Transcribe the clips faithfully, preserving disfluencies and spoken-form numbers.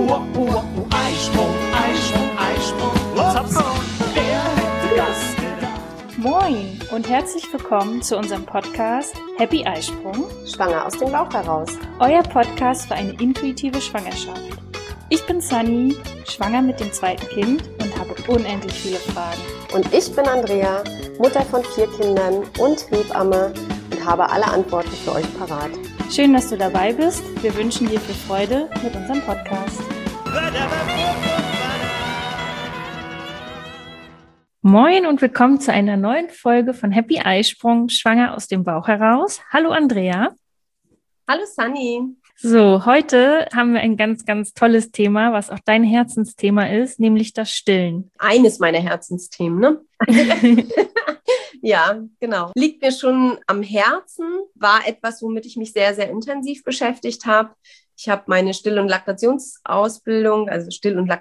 oh, oh, oh, Eisprung, Eisprung, Eisprung, Hopsam, wer hätte das gedacht? Moin und herzlich willkommen zu unserem Podcast Happy Eisprung, Schwanger aus dem Bauch heraus. Euer Podcast für eine intuitive Schwangerschaft. Ich bin Sunny, schwanger mit dem zweiten Kind und habe unendlich viele Fragen. Und ich bin Andrea, Mutter von vier Kindern und Hebamme und habe alle Antworten für euch parat. Schön, dass du dabei bist. Wir wünschen dir viel Freude mit unserem Podcast. Moin und willkommen zu einer neuen Folge von Happy Eisprung, Schwanger aus dem Bauch heraus. Hallo Andrea. Hallo Sunny. So, heute haben wir ein ganz, ganz tolles Thema, was auch dein Herzensthema ist, nämlich das Stillen. Eines meiner Herzensthemen, ne? Ja, genau. Liegt mir schon am Herzen, war etwas, womit ich mich sehr, sehr intensiv beschäftigt habe. Ich habe meine Still- und Laktationsausbildung, also Still- und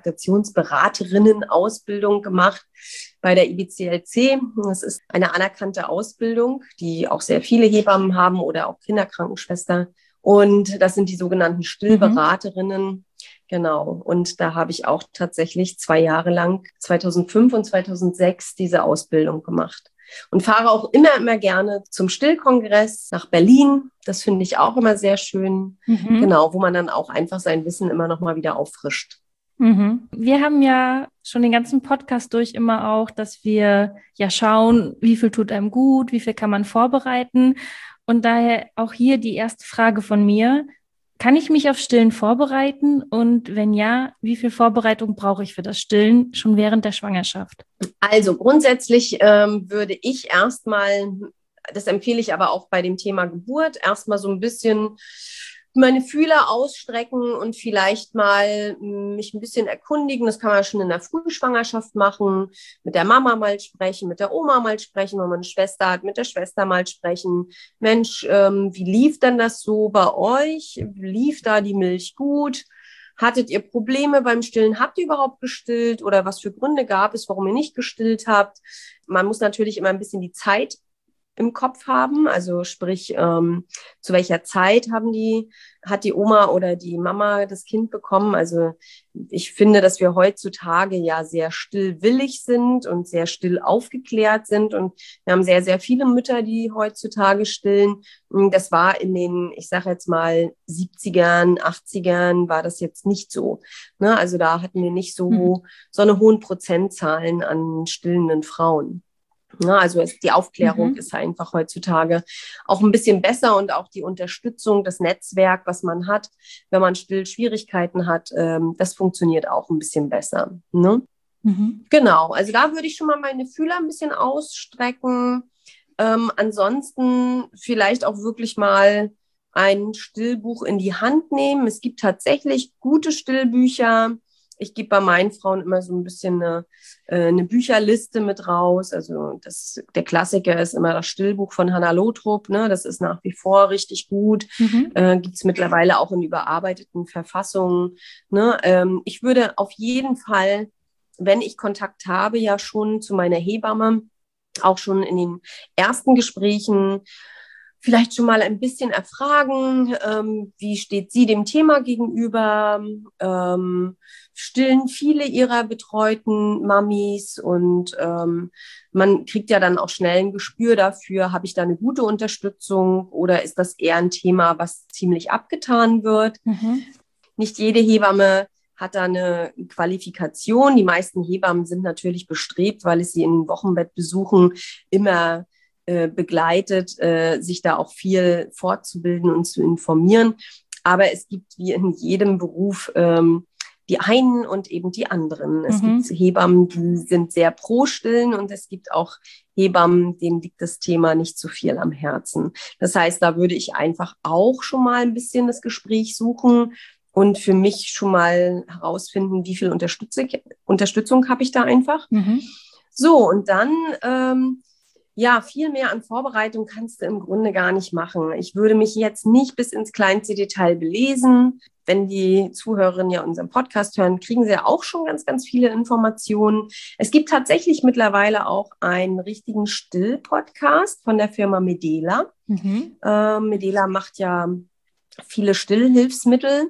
Laktationsberaterinnen-Ausbildung gemacht bei der I B C L C. Das ist eine anerkannte Ausbildung, die auch sehr viele Hebammen haben oder auch Kinderkrankenschwester. Und das sind die sogenannten Stillberaterinnen. Mhm. Genau. Und da habe ich auch tatsächlich zwei Jahre lang, zweitausendfünf und zweitausendsechs, diese Ausbildung gemacht. Und fahre auch immer, immer gerne zum Stillkongress nach Berlin. Das finde ich auch immer sehr schön. Mhm. Genau, wo man dann auch einfach sein Wissen immer noch mal wieder auffrischt. Mhm. Wir haben ja schon den ganzen Podcast durch immer auch, dass wir ja schauen, wie viel tut einem gut, wie viel kann man vorbereiten. Und daher auch hier die erste Frage von mir. Kann ich mich auf Stillen vorbereiten? Und wenn ja, wie viel Vorbereitung brauche ich für das Stillen schon während der Schwangerschaft? Also grundsätzlich ähm, würde ich erstmal, das empfehle ich aber auch bei dem Thema Geburt, erstmal so ein bisschen meine Fühler ausstrecken und vielleicht mal mich ein bisschen erkundigen. Das kann man schon in der Frühschwangerschaft machen, mit der Mama mal sprechen, mit der Oma mal sprechen, wenn man eine Schwester hat, mit der Schwester mal sprechen. Mensch, ähm, wie lief denn das so bei euch? Lief da die Milch gut? Hattet ihr Probleme beim Stillen? Habt ihr überhaupt gestillt? Oder was für Gründe gab es, warum ihr nicht gestillt habt? Man muss natürlich immer ein bisschen die Zeit im Kopf haben, also sprich, ähm, zu welcher Zeit haben die, hat die Oma oder die Mama das Kind bekommen. Also ich finde, dass wir heutzutage ja sehr stillwillig sind und sehr still aufgeklärt sind und wir haben sehr, sehr viele Mütter, die heutzutage stillen. Das war in den, ich sage jetzt mal, siebzigern, achtzigern war das jetzt nicht so. Ne? Also da hatten wir nicht so, mhm. so eine hohen Prozentzahlen an stillenden Frauen. Ja, also es, die Aufklärung mhm. ist einfach heutzutage auch ein bisschen besser und auch die Unterstützung, das Netzwerk, was man hat, wenn man still Schwierigkeiten hat, ähm, das funktioniert auch ein bisschen besser. Ne? Mhm. Genau, also da würde ich schon mal meine Fühler ein bisschen ausstrecken. Ähm, ansonsten vielleicht auch wirklich mal ein Stillbuch in die Hand nehmen. Es gibt tatsächlich gute Stillbücher. Ich gebe bei meinen Frauen immer so ein bisschen eine, äh, eine Bücherliste mit raus. Also das, der Klassiker ist immer das Stillbuch von Hannah Lothrop. Ne? Das ist nach wie vor richtig gut. Mhm. Äh, gibt es mittlerweile auch in überarbeiteten Verfassungen. Ne? Ähm, ich würde auf jeden Fall, wenn ich Kontakt habe, ja schon zu meiner Hebamme, auch schon in den ersten Gesprächen, vielleicht schon mal ein bisschen erfragen, ähm, wie steht sie dem Thema gegenüber, ähm, stillen viele ihrer betreuten Mamis und ähm, man kriegt ja dann auch schnell ein Gespür dafür, habe ich da eine gute Unterstützung oder ist das eher ein Thema, was ziemlich abgetan wird. Mhm. Nicht jede Hebamme hat da eine Qualifikation. Die meisten Hebammen sind natürlich bestrebt, weil es sie in den Wochenbettbesuchen immer begleitet, äh, sich da auch viel fortzubilden und zu informieren. Aber es gibt wie in jedem Beruf ähm, die einen und eben die anderen. Es mhm. gibt Hebammen, die sind sehr pro Stillen und es gibt auch Hebammen, denen liegt das Thema nicht so viel am Herzen. Das heißt, da würde ich einfach auch schon mal ein bisschen das Gespräch suchen und für mich schon mal herausfinden, wie viel Unterstützung, Unterstützung habe ich da einfach. Mhm. So, und dann ähm, ja, viel mehr an Vorbereitung kannst du im Grunde gar nicht machen. Ich würde mich jetzt nicht bis ins kleinste Detail belesen. Wenn die Zuhörerinnen ja unseren Podcast hören, kriegen sie ja auch schon ganz, ganz viele Informationen. Es gibt tatsächlich mittlerweile auch einen richtigen Still-Podcast von der Firma Medela. Mhm. Äh, Medela macht ja viele Stillhilfsmittel.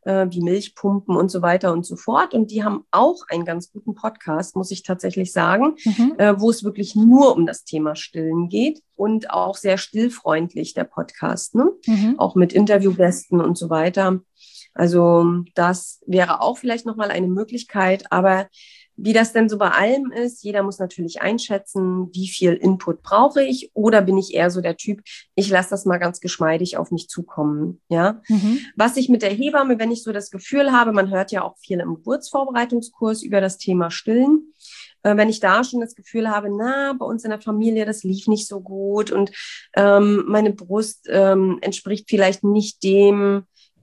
äh, wie Milchpumpen und so weiter und so fort. Und die haben auch einen ganz guten Podcast, muss ich tatsächlich sagen, Mhm. äh, wo es wirklich nur um das Thema Stillen geht und auch sehr stillfreundlich, der Podcast, ne? Mhm. Auch mit Interviewgästen und so weiter. Also das wäre auch vielleicht nochmal eine Möglichkeit, aber wie das denn so bei allem ist, jeder muss natürlich einschätzen, wie viel Input brauche ich, oder bin ich eher so der Typ, ich lasse das mal ganz geschmeidig auf mich zukommen, ja. Mhm. Was ich mit der Hebamme, wenn ich so das Gefühl habe, man hört ja auch viel im Geburtsvorbereitungskurs über das Thema Stillen, äh, wenn ich da schon das Gefühl habe, na, bei uns in der Familie, das lief nicht so gut und ähm, meine Brust ähm, entspricht vielleicht nicht dem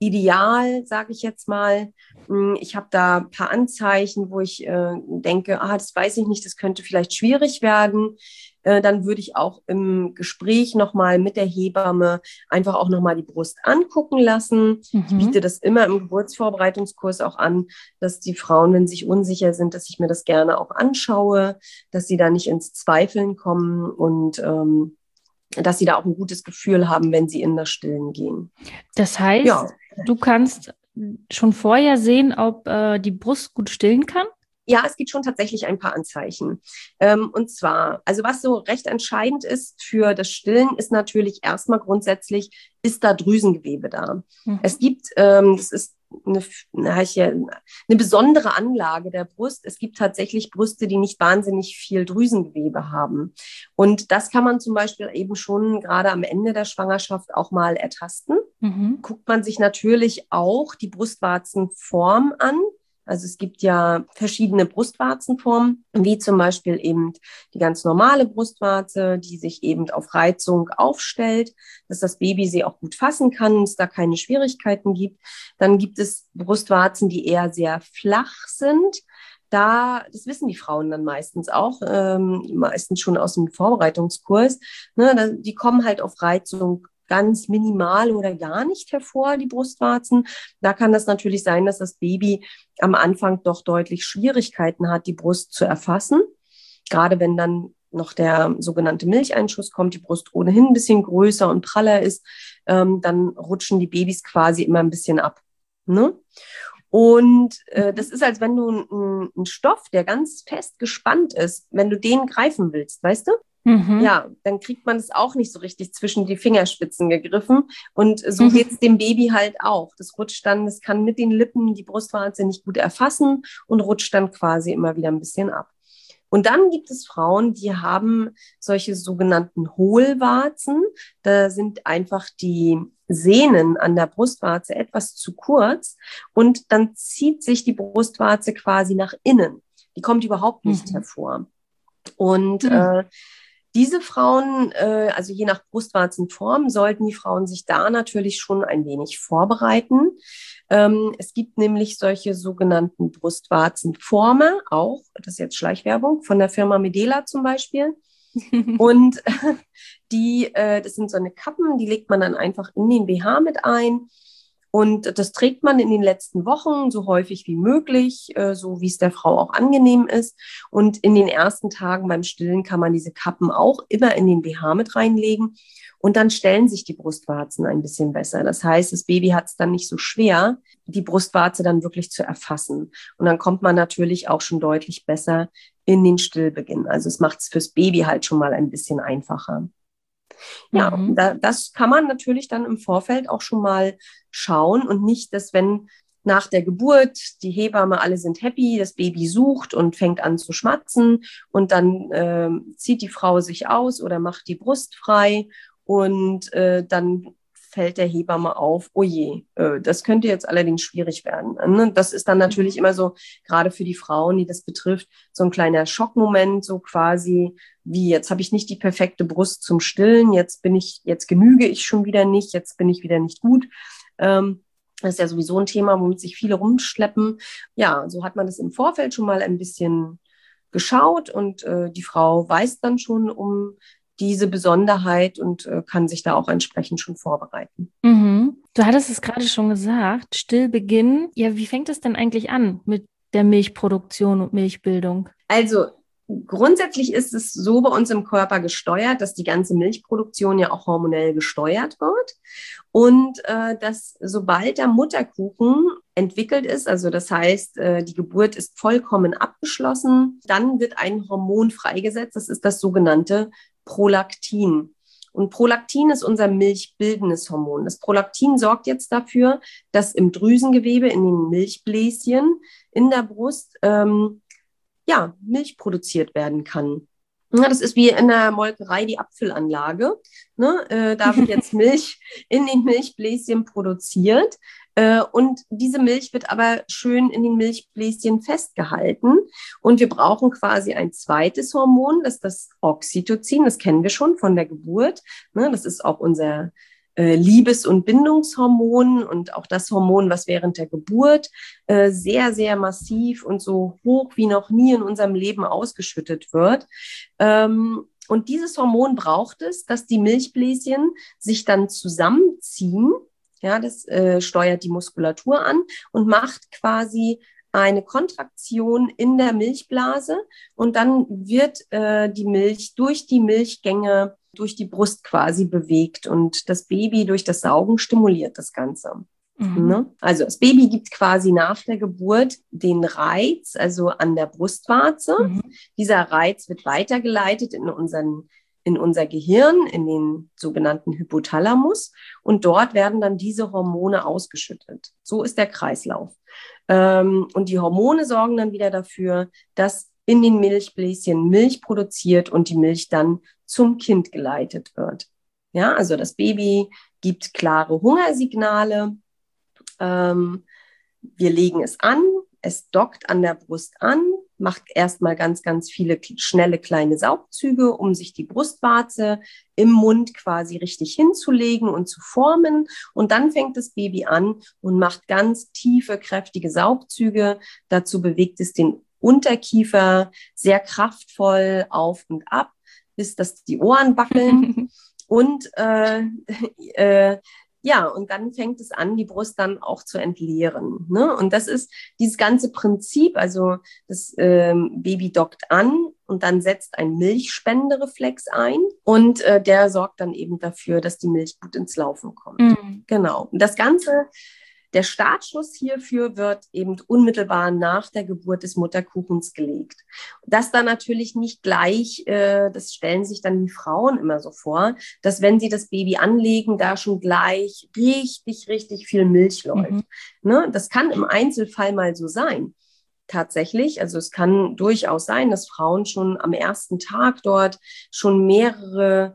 Ideal, sage ich jetzt mal. Ich habe da ein paar Anzeichen, wo ich äh, denke, ah, das weiß ich nicht, das könnte vielleicht schwierig werden. Äh, dann würde ich auch im Gespräch nochmal mit der Hebamme einfach auch nochmal die Brust angucken lassen. Mhm. Ich biete das immer im Geburtsvorbereitungskurs auch an, dass die Frauen, wenn sie sich unsicher sind, dass ich mir das gerne auch anschaue, dass sie da nicht ins Zweifeln kommen und ähm, dass sie da auch ein gutes Gefühl haben, wenn sie in das Stillen gehen. Das heißt, Ja. du kannst schon vorher sehen, ob äh, die Brust gut stillen kann? Ja, es gibt schon tatsächlich ein paar Anzeichen. Ähm, und zwar, also was so recht entscheidend ist für das Stillen, ist natürlich erstmal grundsätzlich, ist da Drüsengewebe da. Mhm. Es gibt, ähm, das ist eine, na, ich, eine besondere Anlage der Brust. Es gibt tatsächlich Brüste, die nicht wahnsinnig viel Drüsengewebe haben. Und das kann man zum Beispiel eben schon gerade am Ende der Schwangerschaft auch mal ertasten. Mhm. Guckt man sich natürlich auch die Brustwarzenform an. Also es gibt ja verschiedene Brustwarzenformen, wie zum Beispiel eben die ganz normale Brustwarze, die sich eben auf Reizung aufstellt, dass das Baby sie auch gut fassen kann, es da keine Schwierigkeiten gibt. Dann gibt es Brustwarzen, die eher sehr flach sind. Da, das wissen die Frauen dann meistens auch, ähm, meistens schon aus dem Vorbereitungskurs, ne, da, die kommen halt auf Reizung ganz minimal oder gar nicht hervor, die Brustwarzen. Da kann das natürlich sein, dass das Baby am Anfang doch deutlich Schwierigkeiten hat, die Brust zu erfassen. Gerade wenn dann noch der sogenannte Milcheinschuss kommt, die Brust ohnehin ein bisschen größer und praller ist, ähm, dann rutschen die Babys quasi immer ein bisschen ab. Ne? Und äh, das ist, als wenn du einen Stoff, der ganz fest gespannt ist, wenn du den greifen willst, weißt du? Mhm. Ja, dann kriegt man es auch nicht so richtig zwischen die Fingerspitzen gegriffen. Und so Mhm. geht es dem Baby halt auch. Das rutscht dann, das kann mit den Lippen die Brustwarze nicht gut erfassen und rutscht dann quasi immer wieder ein bisschen ab. Und dann gibt es Frauen, die haben solche sogenannten Hohlwarzen. Da sind einfach die Sehnen an der Brustwarze etwas zu kurz und dann zieht sich die Brustwarze quasi nach innen. Die kommt überhaupt nicht Mhm. hervor. Und Mhm. äh, diese Frauen, äh, also je nach Brustwarzenform, sollten die Frauen sich da natürlich schon ein wenig vorbereiten. Ähm, es gibt nämlich solche sogenannten Brustwarzenformer, auch, das ist jetzt Schleichwerbung, von der Firma Medela zum Beispiel. Und die, äh, das sind so eine Kappen, die legt man dann einfach in den B H mit ein. Und das trägt man in den letzten Wochen so häufig wie möglich, äh, so wie es der Frau auch angenehm ist. Und in den ersten Tagen beim Stillen kann man diese Kappen auch immer in den B H mit reinlegen. Und dann stellen sich die Brustwarzen ein bisschen besser. Das heißt, das Baby hat es dann nicht so schwer, die Brustwarze dann wirklich zu erfassen. Und dann kommt man natürlich auch schon deutlich besser in den Stillbeginn. Also es macht es fürs Baby halt schon mal ein bisschen einfacher. Ja, Mhm. da, das kann man natürlich dann im Vorfeld auch schon mal schauen und nicht, dass wenn nach der Geburt die Hebamme, alle sind happy, das Baby sucht und fängt an zu schmatzen und dann äh, zieht die Frau sich aus oder macht die Brust frei und äh, dann fällt der Hebamme auf, oh je, äh, das könnte jetzt allerdings schwierig werden. Ne? Das ist dann natürlich immer so, gerade für die Frauen, die das betrifft, so ein kleiner Schockmoment, so quasi wie, jetzt habe ich nicht die perfekte Brust zum Stillen, jetzt bin ich, jetzt genüge ich schon wieder nicht, jetzt bin ich wieder nicht gut. Ähm, das ist ja sowieso ein Thema, womit sich viele rumschleppen. Ja, so hat man das im Vorfeld schon mal ein bisschen geschaut und äh, die Frau weiß dann schon um diese Besonderheit und äh, kann sich da auch entsprechend schon vorbereiten. Mhm. Du hattest es gerade schon gesagt, Stillbeginn. Ja, wie fängt es denn eigentlich an mit der Milchproduktion und Milchbildung? Also grundsätzlich ist es so bei uns im Körper gesteuert, dass die ganze Milchproduktion ja auch hormonell gesteuert wird und äh, dass sobald der Mutterkuchen entwickelt ist, also das heißt, äh, die Geburt ist vollkommen abgeschlossen, dann wird ein Hormon freigesetzt, das ist das sogenannte Prolaktin. Und Prolaktin ist unser milchbildendes Hormon. Das Prolaktin sorgt jetzt dafür, dass im Drüsengewebe, in den Milchbläschen in der Brust, ähm, ja, Milch produziert werden kann. Ja, das ist wie in der Molkerei die Abfüllanlage. Ne? Äh, da wird jetzt Milch in den Milchbläschen produziert. Äh, und diese Milch wird aber schön in den Milchbläschen festgehalten. Und wir brauchen quasi ein zweites Hormon, das ist das Oxytocin. Das kennen wir schon von der Geburt. Ne? Das ist auch unser äh, Liebes- und Bindungshormon und auch das Hormon, was während der Geburt äh, sehr, sehr massiv und so hoch wie noch nie in unserem Leben ausgeschüttet wird. Ähm, und dieses Hormon braucht es, dass die Milchbläschen sich dann zusammenziehen. Ja, das äh, steuert die Muskulatur an und macht quasi eine Kontraktion in der Milchblase und dann wird äh, die Milch durch die Milchgänge, durch die Brust quasi bewegt und das Baby durch das Saugen stimuliert das Ganze. Mhm. Ne? Also das Baby gibt quasi nach der Geburt den Reiz, also an der Brustwarze. Mhm. Dieser Reiz wird weitergeleitet in unseren in unser Gehirn, in den sogenannten Hypothalamus und dort werden dann diese Hormone ausgeschüttet. So ist der Kreislauf. Ähm, und die Hormone sorgen dann wieder dafür, dass in den Milchbläschen Milch produziert und die Milch dann zum Kind geleitet wird. Ja, also das Baby gibt klare Hungersignale. Ähm, wir legen es an, es dockt an der Brust an, macht erstmal ganz, ganz viele schnelle kleine Saugzüge, um sich die Brustwarze im Mund quasi richtig hinzulegen und zu formen. Und dann fängt das Baby an und macht ganz tiefe, kräftige Saugzüge. Dazu bewegt es den Unterkiefer sehr kraftvoll auf und ab, bis dass die Ohren wackeln. und äh, äh, Ja, und dann fängt es an, die Brust dann auch zu entleeren. Ne? Und das ist dieses ganze Prinzip, also das ähm, Baby dockt an und dann setzt ein Milchspendereflex ein und äh, der sorgt dann eben dafür, dass die Milch gut ins Laufen kommt. Mhm. Genau. Und das Ganze, der Startschuss hierfür wird eben unmittelbar nach der Geburt des Mutterkuchens gelegt. Das dann natürlich nicht gleich, äh, das stellen sich dann die Frauen immer so vor, dass wenn sie das Baby anlegen, da schon gleich richtig, richtig viel Milch läuft. Mhm. Ne? Das kann im Einzelfall mal so sein. Tatsächlich, also es kann durchaus sein, dass Frauen schon am ersten Tag dort schon mehrere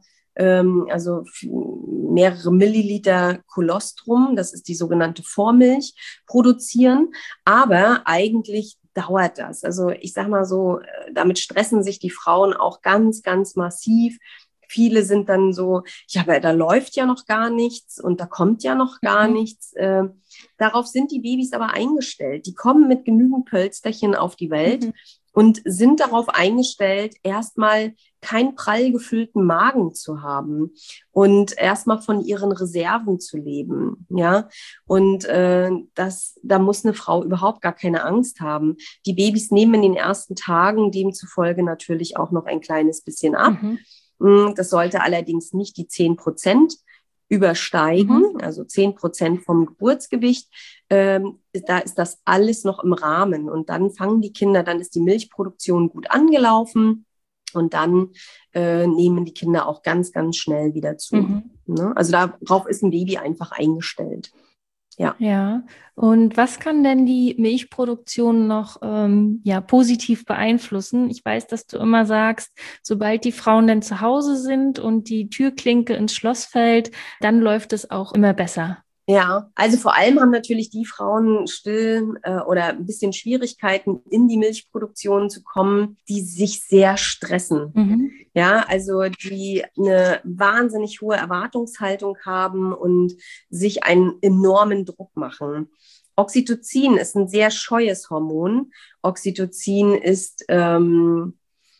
also mehrere Milliliter Kolostrum, das ist die sogenannte Vormilch, produzieren. Aber eigentlich dauert das. Also ich sage mal so, damit stressen sich die Frauen auch ganz, ganz massiv. Viele sind dann so, ja, aber da läuft ja noch gar nichts und da kommt ja noch gar mhm. nichts. Äh, darauf sind die Babys aber eingestellt. Die kommen mit genügend Pölsterchen auf die Welt. Mhm. Und sind darauf eingestellt, erstmal keinen prall gefüllten Magen zu haben und erstmal von ihren Reserven zu leben, ja. Und äh, das, da muss eine Frau überhaupt gar keine Angst haben. Die Babys nehmen in den ersten Tagen demzufolge natürlich auch noch ein kleines bisschen ab. Mhm. Das sollte allerdings nicht die zehn Prozent übersteigen, mhm. also zehn Prozent vom Geburtsgewicht, ähm, da ist das alles noch im Rahmen. Und dann fangen die Kinder, dann ist die Milchproduktion gut angelaufen und dann äh, nehmen die Kinder auch ganz, ganz schnell wieder zu. Mhm. Ne? Also darauf ist ein Baby einfach eingestellt. Ja. Ja. Und was kann denn die Milchproduktion noch ähm, ja, positiv beeinflussen? Ich weiß, dass du immer sagst, sobald die Frauen dann zu Hause sind und die Türklinke ins Schloss fällt, dann läuft es auch immer besser. Ja, also vor allem haben natürlich die Frauen still äh, oder ein bisschen Schwierigkeiten, in die Milchproduktion zu kommen, die sich sehr stressen. Mhm. Ja, also die eine wahnsinnig hohe Erwartungshaltung haben und sich einen enormen Druck machen. Oxytocin ist ein sehr scheues Hormon. Oxytocin ist ähm,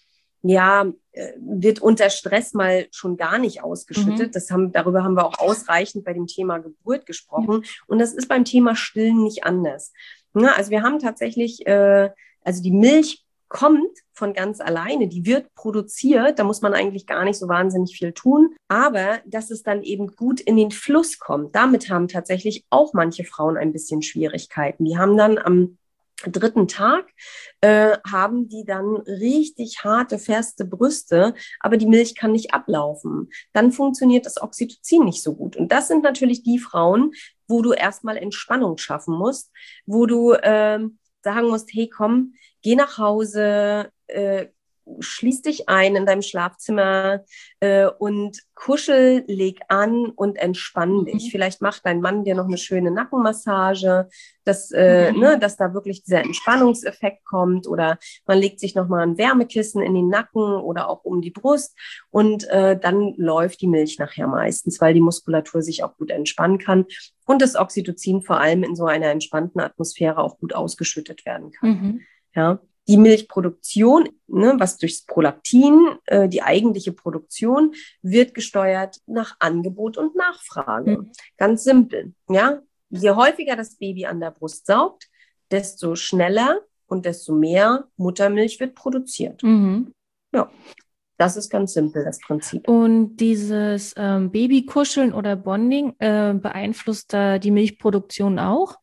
ja, wird unter Stress mal schon gar nicht ausgeschüttet. Mhm. Das haben, darüber haben wir auch ausreichend bei dem Thema Geburt gesprochen. Ja. Und das ist beim Thema Stillen nicht anders. Ja, also wir haben tatsächlich, äh, also die Milch kommt von ganz alleine, die wird produziert, da muss man eigentlich gar nicht so wahnsinnig viel tun, aber dass es dann eben gut in den Fluss kommt, damit haben tatsächlich auch manche Frauen ein bisschen Schwierigkeiten. Die haben dann am dritten Tag, äh, haben die dann richtig harte, feste Brüste, aber die Milch kann nicht ablaufen. Dann funktioniert das Oxytocin nicht so gut. Und das sind natürlich die Frauen, wo du erstmal Entspannung schaffen musst, wo du äh, sagen musst, hey komm, geh nach Hause, äh, schließ dich ein in deinem Schlafzimmer äh, und kuschel, leg an und entspann dich. Mhm. Vielleicht macht dein Mann dir noch eine schöne Nackenmassage, dass, äh, mhm. ne, dass da wirklich dieser Entspannungseffekt kommt, oder man legt sich nochmal ein Wärmekissen in den Nacken oder auch um die Brust, und äh, dann läuft die Milch nachher meistens, weil die Muskulatur sich auch gut entspannen kann und das Oxytocin vor allem in so einer entspannten Atmosphäre auch gut ausgeschüttet werden kann. Mhm. Ja. Die Milchproduktion, ne, was durchs Prolaktin, äh, die eigentliche Produktion, wird gesteuert nach Angebot und Nachfrage. Mhm. Ganz simpel. Ja? Je häufiger das Baby an der Brust saugt, desto schneller und desto mehr Muttermilch wird produziert. Mhm. Ja, das ist ganz simpel, das Prinzip. Und dieses ähm, Babykuscheln oder Bonding äh, beeinflusst da die Milchproduktion auch?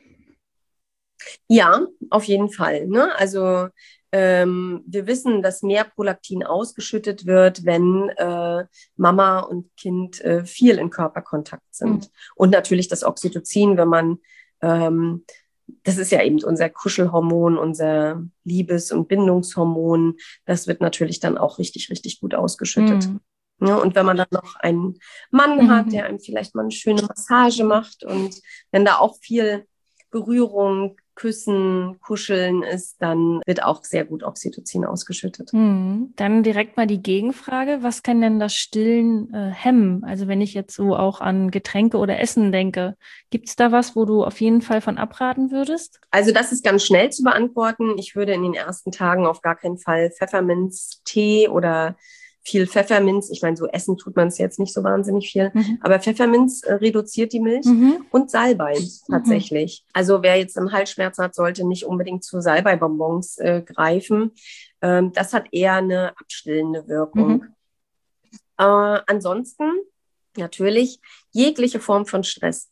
Ja, auf jeden Fall. Ne? Also ähm, wir wissen, dass mehr Prolaktin ausgeschüttet wird, wenn äh, Mama und Kind äh, viel in Körperkontakt sind. Mhm. Und natürlich das Oxytocin, wenn man, ähm, das ist ja eben unser Kuschelhormon, unser Liebes- und Bindungshormon, das wird natürlich dann auch richtig, richtig gut ausgeschüttet. Mhm. Ja, und wenn man dann noch einen Mann mhm. hat, der einem vielleicht mal eine schöne Massage macht, und wenn da auch viel Berührung, Küssen, Kuscheln ist, dann wird auch sehr gut Oxytocin ausgeschüttet. Hm. Dann direkt mal die Gegenfrage, was kann denn das Stillen äh, hemmen? Also wenn ich jetzt so auch an Getränke oder Essen denke, gibt es da was, wo du auf jeden Fall von abraten würdest? Also das ist ganz schnell zu beantworten. Ich würde in den ersten Tagen auf gar keinen Fall Pfefferminztee oder viel Pfefferminz, ich meine, so essen tut man es jetzt nicht so wahnsinnig viel, mhm. aber Pfefferminz äh, reduziert die Milch, mhm. und Salbei tatsächlich. Mhm. Also wer jetzt einen Halsschmerz hat, sollte nicht unbedingt zu Salbeibonbons äh, greifen. Ähm, das hat eher eine abstillende Wirkung. Mhm. Äh, ansonsten natürlich jegliche Form von Stress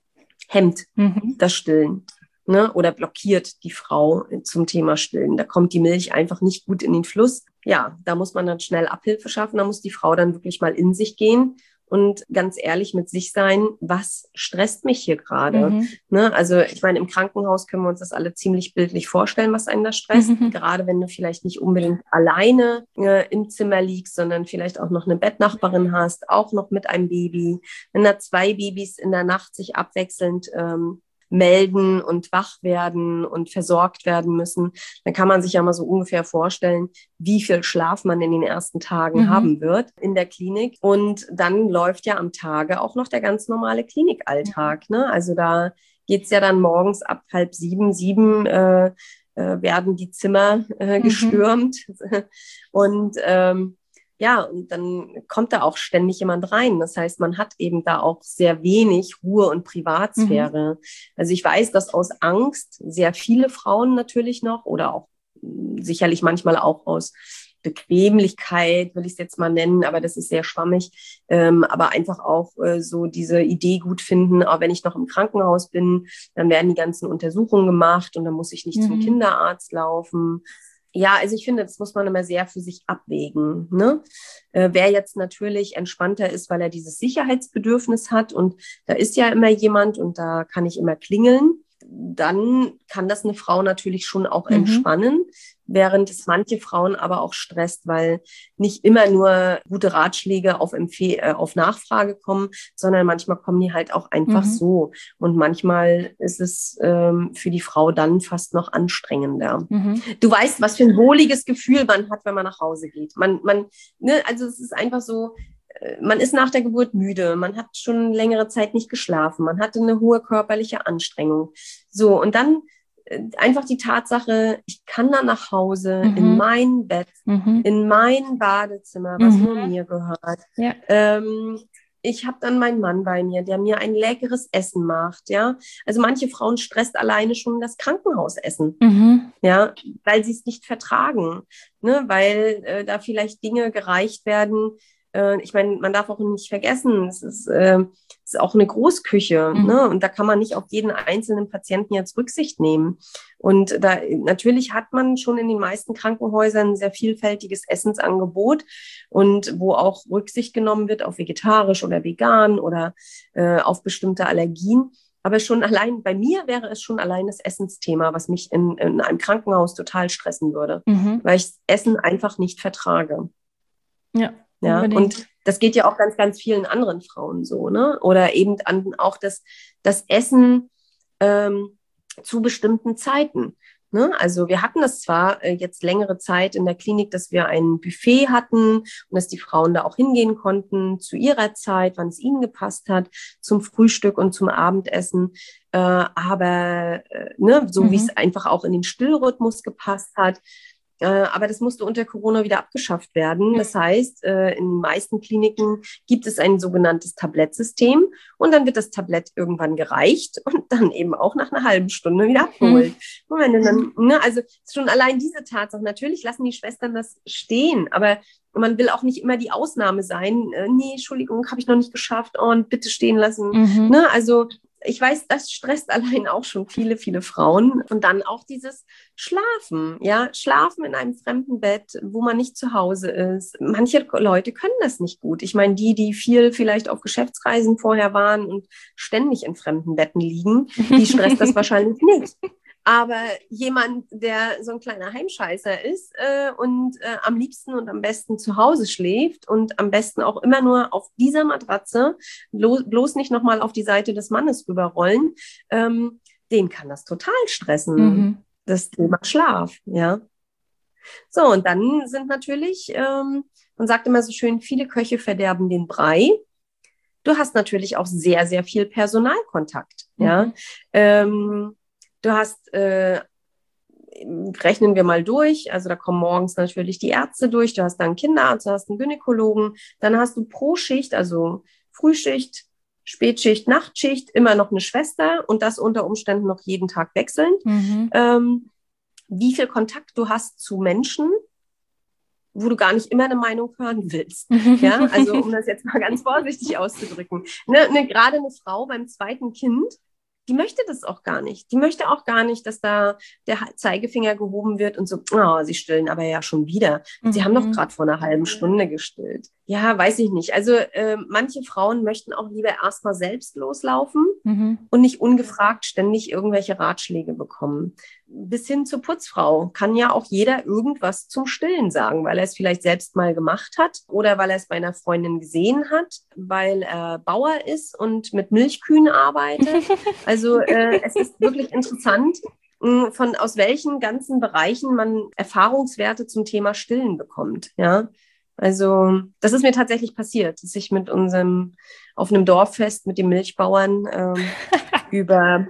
hemmt mhm. das Stillen. Ne, oder blockiert die Frau zum Thema Stillen. Da kommt die Milch einfach nicht gut in den Fluss. Ja, da muss man dann schnell Abhilfe schaffen. Da muss die Frau dann wirklich mal in sich gehen und ganz ehrlich mit sich sein, was stresst mich hier gerade? Mhm. Ne, also ich meine, im Krankenhaus können wir uns das alle ziemlich bildlich vorstellen, was einen da stresst. Mhm. Gerade wenn du vielleicht nicht unbedingt alleine äh, im Zimmer liegst, sondern vielleicht auch noch eine Bettnachbarin hast, auch noch mit einem Baby. Wenn da zwei Babys in der Nacht sich abwechselnd ähm, melden und wach werden und versorgt werden müssen, dann kann man sich ja mal so ungefähr vorstellen, wie viel Schlaf man in den ersten Tagen mhm. haben wird in der Klinik. Und dann läuft ja am Tage auch noch der ganz normale Klinikalltag. Ne? Also da geht's ja dann morgens ab halb sieben, sieben äh, äh, werden die Zimmer äh, gestürmt. Mhm. Und ähm, ja, und dann kommt da auch ständig jemand rein. Das heißt, man hat eben da auch sehr wenig Ruhe und Privatsphäre. Mhm. Also ich weiß, dass aus Angst sehr viele Frauen natürlich noch, oder auch sicherlich manchmal auch aus Bequemlichkeit, will ich es jetzt mal nennen, aber das ist sehr schwammig, ähm, aber einfach auch äh, so diese Idee gut finden, auch wenn ich noch im Krankenhaus bin, dann werden die ganzen Untersuchungen gemacht und dann muss ich nicht mhm. zum Kinderarzt laufen. Ja, also ich finde, das muss man immer sehr für sich abwägen. Ne? Äh, wer jetzt natürlich entspannter ist, weil er dieses Sicherheitsbedürfnis hat und da ist ja immer jemand und da kann ich immer klingeln, dann kann das eine Frau natürlich schon auch mhm. entspannen, während es manche Frauen aber auch stresst, weil nicht immer nur gute Ratschläge auf, Empfehl- äh, auf Nachfrage kommen, sondern manchmal kommen die halt auch einfach mhm. so. Und manchmal ist es ähm, für die Frau dann fast noch anstrengender. Mhm. Du weißt, was für ein wohliges Gefühl man hat, wenn man nach Hause geht. Man, man, ne, also es ist einfach so, man ist nach der Geburt müde, man hat schon längere Zeit nicht geschlafen, man hatte eine hohe körperliche Anstrengung. So, und dann äh, einfach die Tatsache, ich kann dann nach Hause mhm. in mein Bett, mhm. in mein Badezimmer, was mhm. nur mir gehört. Ja. Ähm, ich habe dann meinen Mann bei mir, der mir ein leckeres Essen macht, ja. Also manche Frauen stresst alleine schon das Krankenhausessen, Mhm. ja, weil sie es nicht vertragen, ne, weil äh, da vielleicht Dinge gereicht werden. Äh, ich meine, man darf auch nicht vergessen, es ist, äh, es ist auch eine Großküche, Mhm. ne, und da kann man nicht auf jeden einzelnen Patienten jetzt Rücksicht nehmen. Und da natürlich hat man schon in den meisten Krankenhäusern ein sehr vielfältiges Essensangebot und wo auch Rücksicht genommen wird auf vegetarisch oder vegan oder äh, auf bestimmte Allergien. Aber schon allein, bei mir wäre es schon allein das Essensthema, was mich in, in einem Krankenhaus total stressen würde, Mhm. weil ich Essen einfach nicht vertrage. Ja, Ja, unbedingt. und das geht ja auch ganz, ganz vielen anderen Frauen so, ne? Oder eben an, auch das, das Essen ähm, zu bestimmten Zeiten. Ne? Also wir hatten das zwar äh, jetzt längere Zeit in der Klinik, dass wir ein Buffet hatten und dass die Frauen da auch hingehen konnten zu ihrer Zeit, wann es ihnen gepasst hat, zum Frühstück und zum Abendessen. Äh, aber äh, ne, so Mhm. wie es einfach auch in den Stillrhythmus gepasst hat. Aber das musste unter Corona wieder abgeschafft werden. Das heißt, in den meisten Kliniken gibt es ein sogenanntes Tablettsystem und dann wird das Tablett irgendwann gereicht und dann eben auch nach einer halben Stunde wieder abgeholt. Und wenn du dann, ne, also schon allein diese Tatsache, natürlich lassen die Schwestern das stehen, aber man will auch nicht immer die Ausnahme sein. Äh, nee, Entschuldigung, habe ich noch nicht geschafft. Oh, und bitte stehen lassen. Mhm. Ne, also ich weiß, das stresst allein auch schon viele, viele Frauen. Und dann auch dieses Schlafen, ja, Schlafen in einem fremden Bett, wo man nicht zu Hause ist. Manche Leute können das nicht gut. Ich meine, die, die viel vielleicht auf Geschäftsreisen vorher waren und ständig in fremden Betten liegen, die stresst das wahrscheinlich nicht. Aber jemand, der so ein kleiner Heimscheißer ist äh, und äh, am liebsten und am besten zu Hause schläft und am besten auch immer nur auf dieser Matratze, blo- bloß nicht nochmal auf die Seite des Mannes rüberrollen, ähm, den kann das total stressen, Mhm. das Thema Schlaf, ja. So, und dann sind natürlich, ähm, man sagt immer so schön, viele Köche verderben den Brei. Du hast natürlich auch sehr, sehr viel Personalkontakt, Mhm. ja. Ähm, Du hast, äh, rechnen wir mal durch, also da kommen morgens natürlich die Ärzte durch, du hast dann einen Kinderarzt, du hast einen Gynäkologen, dann hast du pro Schicht, also Frühschicht, Spätschicht, Nachtschicht, immer noch eine Schwester und das unter Umständen noch jeden Tag wechselnd. Mhm. Ähm, wie viel Kontakt du hast zu Menschen, wo du gar nicht immer eine Meinung hören willst. Ja, also um das jetzt mal ganz vorsichtig auszudrücken. Ne, ne, gerade eine Frau beim zweiten Kind, die möchte das auch gar nicht. Die möchte auch gar nicht, dass da der Zeigefinger gehoben wird und so, oh, sie stillen aber ja schon wieder. Sie Mhm. haben doch gerade vor einer halben Stunde gestillt. Ja, weiß ich nicht. Also äh, manche Frauen möchten auch lieber erstmal selbst loslaufen Mhm. und nicht ungefragt ständig irgendwelche Ratschläge bekommen. Bis hin zur Putzfrau kann ja auch jeder irgendwas zum Stillen sagen, weil er es vielleicht selbst mal gemacht hat oder weil er es bei einer Freundin gesehen hat, weil er Bauer ist und mit Milchkühen arbeitet. Also äh, es ist wirklich interessant, mh, von aus welchen ganzen Bereichen man Erfahrungswerte zum Thema Stillen bekommt. Ja, also das ist mir tatsächlich passiert, dass ich mit unserem auf einem Dorffest mit den Milchbauern ähm, über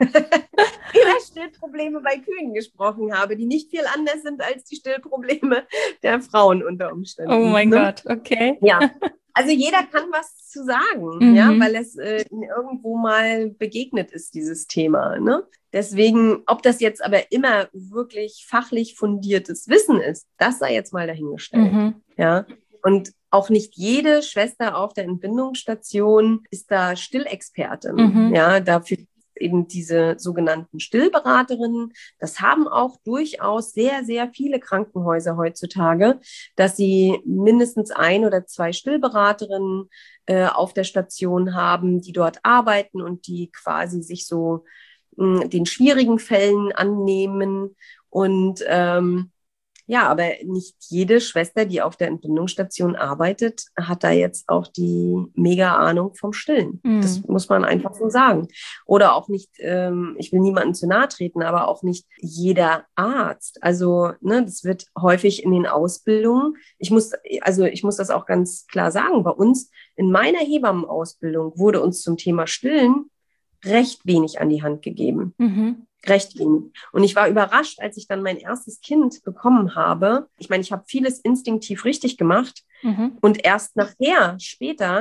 über Stillprobleme bei Kühen gesprochen habe, die nicht viel anders sind als die Stillprobleme der Frauen unter Umständen. Oh mein ne? Gott, okay. Ja, also jeder kann was zu sagen, Mhm. ja, weil es äh, irgendwo mal begegnet ist, dieses Thema. Ne? Deswegen, ob das jetzt aber immer wirklich fachlich fundiertes Wissen ist, das sei jetzt mal dahingestellt. Mhm. Ja, und auch nicht jede Schwester auf der Entbindungsstation ist da Stillexpertin. Mhm. Ja, dafür eben diese sogenannten Stillberaterinnen. Das haben auch durchaus sehr, sehr viele Krankenhäuser heutzutage, dass sie mindestens ein oder zwei Stillberaterinnen äh, auf der Station haben, die dort arbeiten und die quasi sich so mh, den schwierigen Fällen annehmen. Und ähm, ja, aber nicht jede Schwester, die auf der Entbindungsstation arbeitet, hat da jetzt auch die mega Ahnung vom Stillen. Mhm. Das muss man einfach so sagen. Oder auch nicht, ähm, ich will niemandem zu nahe treten, aber auch nicht jeder Arzt. Also, ne, das wird häufig in den Ausbildungen. Ich muss, also ich muss das auch ganz klar sagen. Bei uns in meiner Hebammenausbildung wurde uns zum Thema Stillen recht wenig an die Hand gegeben. Mhm. Recht wenig. Und ich war überrascht, als ich dann mein erstes Kind bekommen habe. Ich meine, ich habe vieles instinktiv richtig gemacht. Mhm. Und erst nachher, später,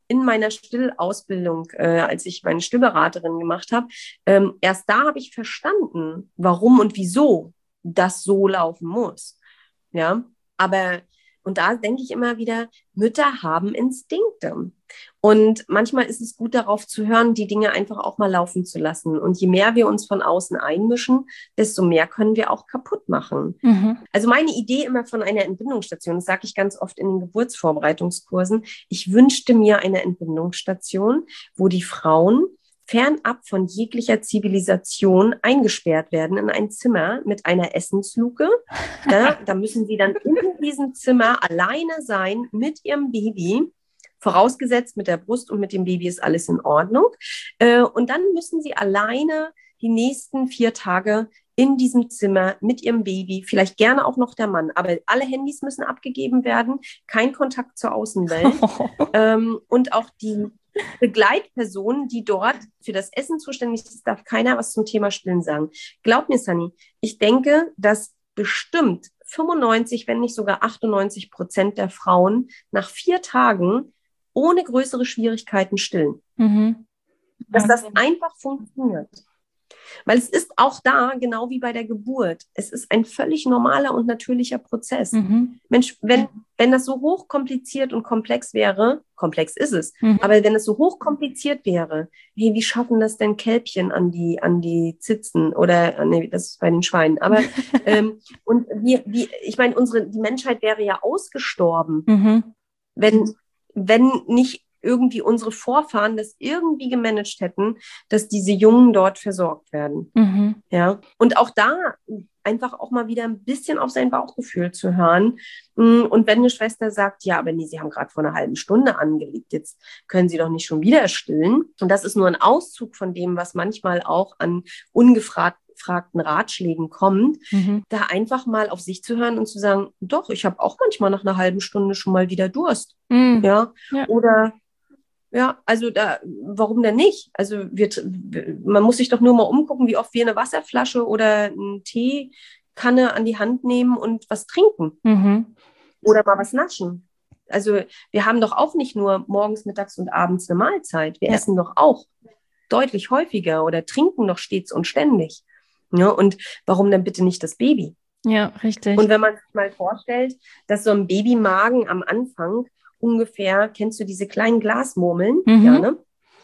in meiner Stillausbildung, äh, als ich meine Stillberaterin gemacht habe, ähm, erst da habe ich verstanden, warum und wieso das so laufen muss. Ja, aber und da denke ich immer wieder, Mütter haben Instinkte. Und manchmal ist es gut, darauf zu hören, die Dinge einfach auch mal laufen zu lassen. Und je mehr wir uns von außen einmischen, desto mehr können wir auch kaputt machen. Mhm. Also meine Idee immer von einer Entbindungsstation, das sage ich ganz oft in den Geburtsvorbereitungskursen, ich wünschte mir eine Entbindungsstation, wo die Frauen fernab von jeglicher Zivilisation eingesperrt werden in ein Zimmer mit einer Essensluke. Ja, da müssen sie dann in diesem Zimmer alleine sein mit ihrem Baby, vorausgesetzt mit der Brust und mit dem Baby ist alles in Ordnung. Äh, und dann müssen sie alleine die nächsten vier Tage in diesem Zimmer mit ihrem Baby, vielleicht gerne auch noch der Mann, aber alle Handys müssen abgegeben werden, kein Kontakt zur Außenwelt. ähm, und auch die Begleitperson, die dort für das Essen zuständig ist, darf keiner was zum Thema Stillen sagen. Glaub mir, Sunny, ich denke, dass bestimmt fünfundneunzig, wenn nicht sogar achtundneunzig Prozent der Frauen nach vier Tagen ohne größere Schwierigkeiten stillen. Mhm. Dass das einfach funktioniert. Weil es ist auch da, genau wie bei der Geburt, es ist ein völlig normaler und natürlicher Prozess. Mhm. Mensch, wenn, wenn das so hochkompliziert und komplex wäre, komplex ist es, mhm. aber wenn es so hochkompliziert wäre, hey, wie schaffen das denn Kälbchen an die, an die Zitzen oder, nee, das ist bei den Schweinen, aber, ähm, und wie, wie, ich meine, unsere, die Menschheit wäre ja ausgestorben, mhm. wenn, wenn nicht irgendwie unsere Vorfahren das irgendwie gemanagt hätten, dass diese Jungen dort versorgt werden. Mhm. Ja. Und auch da einfach auch mal wieder ein bisschen auf sein Bauchgefühl zu hören. Und wenn eine Schwester sagt, ja, aber nee, Sie haben gerade vor einer halben Stunde angelegt, jetzt können Sie doch nicht schon wieder stillen. Und das ist nur ein Auszug von dem, was manchmal auch an ungefragten Ratschlägen kommt, mhm. da einfach mal auf sich zu hören und zu sagen, doch, ich habe auch manchmal nach einer halben Stunde schon mal wieder Durst. Mhm. Ja? Ja. Oder ja, also da, warum denn nicht? Also wir, man muss sich doch nur mal umgucken, wie oft wir eine Wasserflasche oder eine Teekanne an die Hand nehmen und was trinken. Mhm. Oder mal was naschen. Also wir haben doch auch nicht nur morgens, mittags und abends eine Mahlzeit. Wir ja. essen doch auch deutlich häufiger oder trinken noch stets und ständig. Ja, und warum dann bitte nicht das Baby? Ja, richtig. Und wenn man sich mal vorstellt, dass so ein Babymagen am Anfang ungefähr, kennst du diese kleinen Glasmurmeln? Mhm. Ja, ne?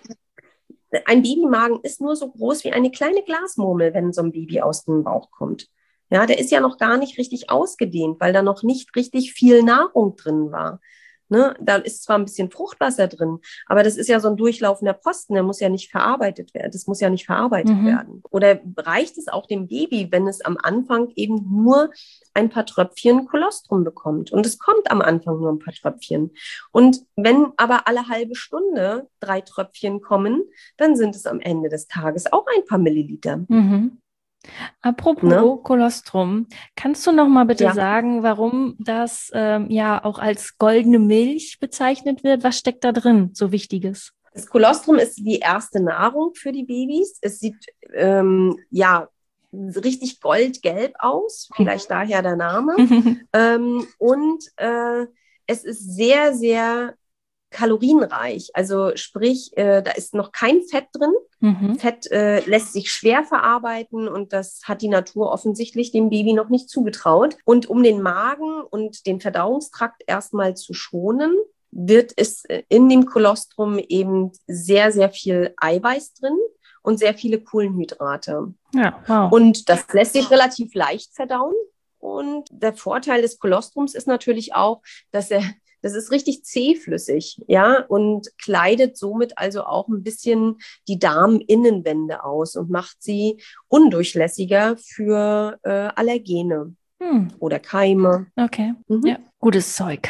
Ein Babymagen ist nur so groß wie eine kleine Glasmurmel, wenn so ein Baby aus dem Bauch kommt. Ja, der ist ja noch gar nicht richtig ausgedehnt, weil da noch nicht richtig viel Nahrung drin war. Ne? Da ist zwar ein bisschen Fruchtwasser drin, aber das ist ja so ein durchlaufender Posten, der muss ja nicht verarbeitet werden. Das muss ja nicht verarbeitet mhm. werden. Oder reicht es auch dem Baby, wenn es am Anfang eben nur ein paar Tröpfchen Kolostrum bekommt? Und es kommt am Anfang nur ein paar Tröpfchen. Und wenn aber alle halbe Stunde drei Tröpfchen kommen, dann sind es am Ende des Tages auch ein paar Milliliter. Mhm. Apropos ne? Kolostrum, kannst du noch mal bitte ja. sagen, warum das ähm, ja auch als goldene Milch bezeichnet wird? Was steckt da drin, so Wichtiges? Das Kolostrum ist die erste Nahrung für die Babys. Es sieht ähm, ja richtig goldgelb aus, vielleicht mhm. daher der Name. ähm, und äh, es ist sehr, sehr kalorienreich, also sprich, äh, da ist noch kein Fett drin. Mhm. Fett äh, lässt sich schwer verarbeiten und das hat die Natur offensichtlich dem Baby noch nicht zugetraut. Und um den Magen und den Verdauungstrakt erstmal zu schonen, wird es in dem Kolostrum eben sehr, sehr viel Eiweiß drin und sehr viele Kohlenhydrate. Ja, wow. Und das lässt sich relativ leicht verdauen. Und der Vorteil des Kolostrums ist natürlich auch, dass er Das ist richtig zähflüssig, ja, und kleidet somit also auch ein bisschen die Darminnenwände aus und macht sie undurchlässiger für äh, Allergene hm. oder Keime. Okay, mhm. ja, gutes Zeug.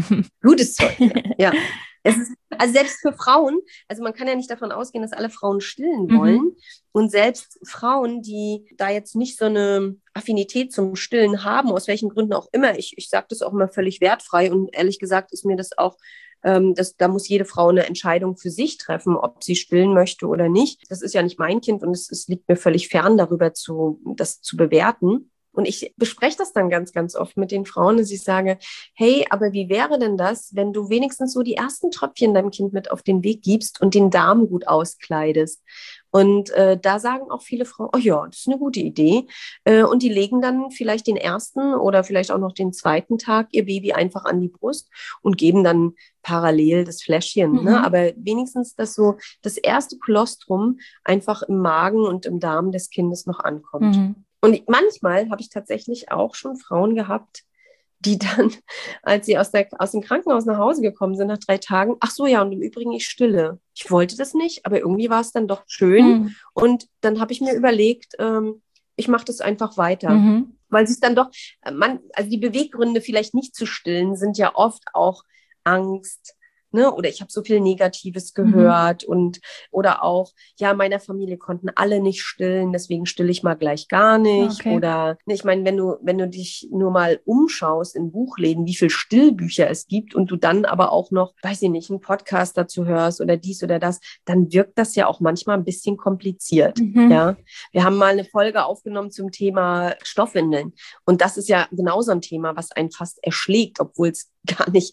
Gutes Zeug, ja. ja. Es ist, also selbst für Frauen, also man kann ja nicht davon ausgehen, dass alle Frauen stillen wollen. Mhm. Und selbst Frauen, die da jetzt nicht so eine Affinität zum Stillen haben, aus welchen Gründen auch immer, ich, ich sage das auch immer völlig wertfrei und ehrlich gesagt ist mir das auch, ähm, das, da muss jede Frau eine Entscheidung für sich treffen, ob sie stillen möchte oder nicht. Das ist ja nicht mein Kind und es, es liegt mir völlig fern, darüber zu, das zu bewerten. Und ich bespreche das dann ganz, ganz oft mit den Frauen, dass ich sage, hey, aber wie wäre denn das, wenn du wenigstens so die ersten Tröpfchen deinem Kind mit auf den Weg gibst und den Darm gut auskleidest? Und äh, da sagen auch viele Frauen, oh ja, das ist eine gute Idee. Äh, und die legen dann vielleicht den ersten oder vielleicht auch noch den zweiten Tag ihr Baby einfach an die Brust und geben dann parallel das Fläschchen. Mhm. Ne? Aber wenigstens, dass so das erste Kolostrum einfach im Magen und im Darm des Kindes noch ankommt. Mhm. Und manchmal habe ich tatsächlich auch schon Frauen gehabt, die dann, als sie aus, der, aus dem Krankenhaus nach Hause gekommen sind, nach drei Tagen, ach so, ja, und im Übrigen, ich stille. Ich wollte das nicht, aber irgendwie war es dann doch schön. Mhm. Und dann habe ich mir überlegt, ähm, ich mache das einfach weiter. Mhm. Weil sie es dann doch, man, also die Beweggründe vielleicht nicht zu stillen, sind ja oft auch Angst, ne? Oder ich habe so viel Negatives gehört mhm. und oder auch, ja, meiner Familie konnten alle nicht stillen, deswegen stille ich mal gleich gar nicht. Okay. Oder ich meine, wenn du, wenn du dich nur mal umschaust in Buchläden, wie viel Stillbücher es gibt und du dann aber auch noch, weiß ich nicht, einen Podcast dazu hörst oder dies oder das, dann wirkt das ja auch manchmal ein bisschen kompliziert. Mhm. Ja, wir haben mal eine Folge aufgenommen zum Thema Stoffwindeln und das ist ja genauso ein Thema, was einen fast erschlägt, obwohl es gar nicht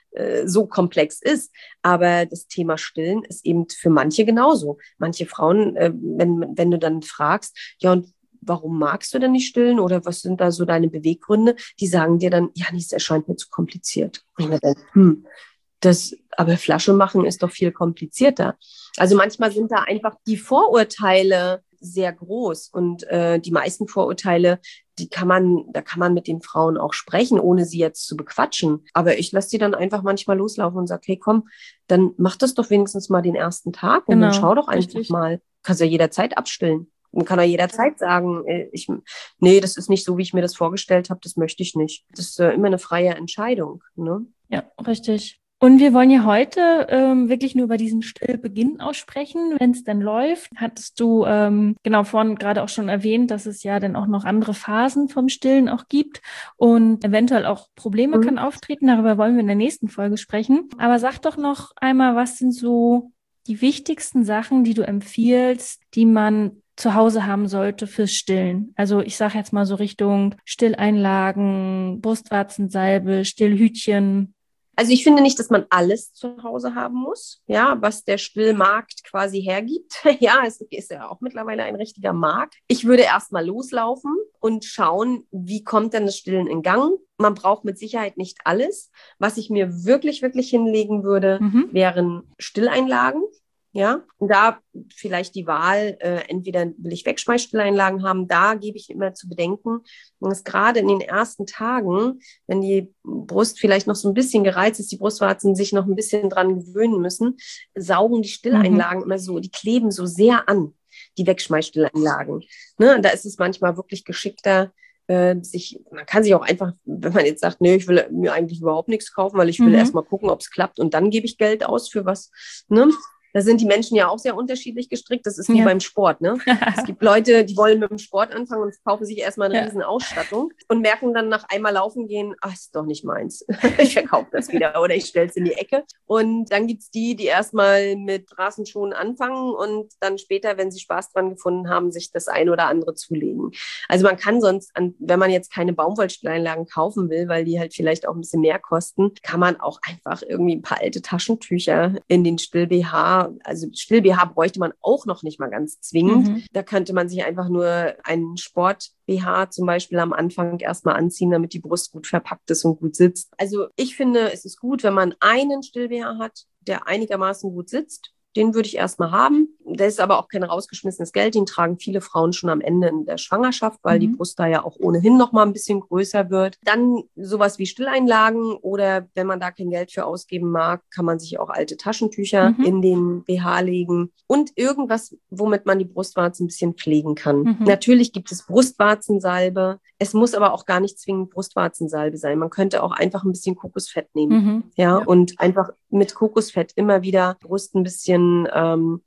so komplex ist. Aber das Thema Stillen ist eben für manche genauso. Manche Frauen, äh, wenn, wenn du dann fragst, ja, und warum magst du denn nicht stillen oder was sind da so deine Beweggründe? Die sagen dir dann, ja, nichts erscheint mir zu kompliziert. Und ich mir denke, hm, das, aber Flasche machen ist doch viel komplizierter. Also manchmal sind da einfach die Vorurteile sehr groß und äh, die meisten Vorurteile, die kann man, da kann man mit den Frauen auch sprechen, ohne sie jetzt zu bequatschen. Aber ich lasse sie dann einfach manchmal loslaufen und sage, hey, komm, dann mach das doch wenigstens mal den ersten Tag und Genau, dann schau doch einfach richtig. mal. Kannst ja jederzeit abstillen. Man kann ja jederzeit sagen, äh, ich, nee, das ist nicht so, wie ich mir das vorgestellt habe, das möchte ich nicht. Das ist äh, immer eine freie Entscheidung. Ne? Ja, richtig. Und wir wollen ja heute ähm, wirklich nur über diesen Stillbeginn aussprechen, wenn es dann läuft. Hattest du ähm, genau vorhin gerade auch schon erwähnt, dass es ja dann auch noch andere Phasen vom Stillen auch gibt und eventuell auch Probleme Mhm. kann auftreten. Darüber wollen wir in der nächsten Folge sprechen. Aber sag doch noch einmal, was sind so die wichtigsten Sachen, die du empfiehlst, die man zu Hause haben sollte fürs Stillen? Also ich sage jetzt mal so Richtung Stilleinlagen, Brustwarzensalbe, Stillhütchen. Also ich finde nicht, dass man alles zu Hause haben muss, ja, was der Stillmarkt quasi hergibt. Ja, es ist ja auch mittlerweile ein richtiger Markt. Ich würde erstmal loslaufen und schauen, wie kommt denn das Stillen in Gang. Man braucht mit Sicherheit nicht alles. Was ich mir wirklich, wirklich hinlegen würde, Mhm. wären Stilleinlagen. Ja, und da vielleicht die Wahl, äh, entweder will ich Wegschmeißstilleinlagen haben, da gebe ich immer zu bedenken, dass gerade in den ersten Tagen, wenn die Brust vielleicht noch so ein bisschen gereizt ist, die Brustwarzen sich noch ein bisschen dran gewöhnen müssen, saugen die Stilleinlagen mhm. immer so, die kleben so sehr an, die Wegschmeißstilleinlagen. Ne? Und da ist es manchmal wirklich geschickter, äh, sich, man kann sich auch einfach, wenn man jetzt sagt, nee, ich will mir eigentlich überhaupt nichts kaufen, weil ich will Mhm. erst mal gucken, ob es klappt und dann gebe ich Geld aus für was, ne? Da sind die Menschen ja auch sehr unterschiedlich gestrickt. Das ist wie Ja. beim Sport, ne? Es gibt Leute, die wollen mit dem Sport anfangen und kaufen sich erstmal eine Ja. riesen Ausstattung und merken dann nach einmal laufen gehen, ach, ist doch nicht meins. Ich verkaufe das wieder oder ich stelle es in die Ecke. Und dann gibt's die, die erstmal mit Straßenschuhen anfangen und dann später, wenn sie Spaß dran gefunden haben, sich das ein oder andere zulegen. Also man kann sonst, wenn man jetzt keine Baumwollstilleinlagen kaufen will, weil die halt vielleicht auch ein bisschen mehr kosten, kann man auch einfach irgendwie ein paar alte Taschentücher in den Still-B H, also Still-B H bräuchte man auch noch nicht mal ganz zwingend. Mhm. Da könnte man sich einfach nur einen Sport-B H zum Beispiel am Anfang erstmal anziehen, damit die Brust gut verpackt ist und gut sitzt. Also ich finde, es ist gut, wenn man einen Still-B H hat, der einigermaßen gut sitzt. Den würde ich erstmal haben. Das ist aber auch kein rausgeschmissenes Geld. Den tragen viele Frauen schon am Ende in der Schwangerschaft, weil mhm. die Brust da ja auch ohnehin noch mal ein bisschen größer wird. Dann sowas wie Stilleinlagen oder wenn man da kein Geld für ausgeben mag, kann man sich auch alte Taschentücher mhm. in den B H legen und irgendwas, womit man die Brustwarzen ein bisschen pflegen kann. Mhm. Natürlich gibt es Brustwarzensalbe. Es muss aber auch gar nicht zwingend Brustwarzensalbe sein. Man könnte auch einfach ein bisschen Kokosfett nehmen. Mhm. Ja, ja, und einfach mit Kokosfett immer wieder Brust ein bisschen ähm,